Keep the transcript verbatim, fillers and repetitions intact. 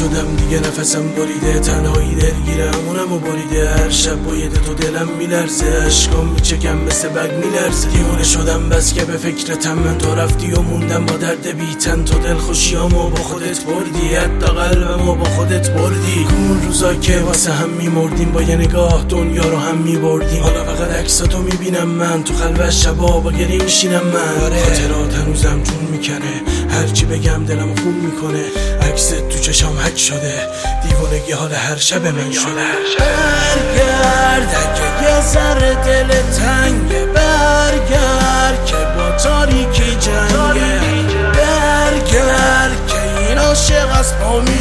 شدم دیگه نفسم بریده، تنهایی درگیره همونم و بریده. هر شب با یه تو دلم میلرزه، عشقام میچکم مثل بگ میلرزه. دیوونه شدم بس که به فکرتم، من تو رفتی و موندم با درد بیتن. تو دل خوشیامو با خودت بردی، حتی قلبمو با خودت بردی. اون روزا که واسه هم میمردیم، با یه نگاه دنیا رو هم میبردیم. حالا فقط عکساتو میبینم من، تو خلوت شبا با گریه میشینم من. خاطرات هنوزم جون میکنه، هرچی بگم دلم خون میکنه. عکست تو چشام حک شده، دیوونگی حال هر شب من شده. برگرد اگه یه ذره دل تنگه، برگرد که با تاریکی جنگه. برگرد که این عاشق از پا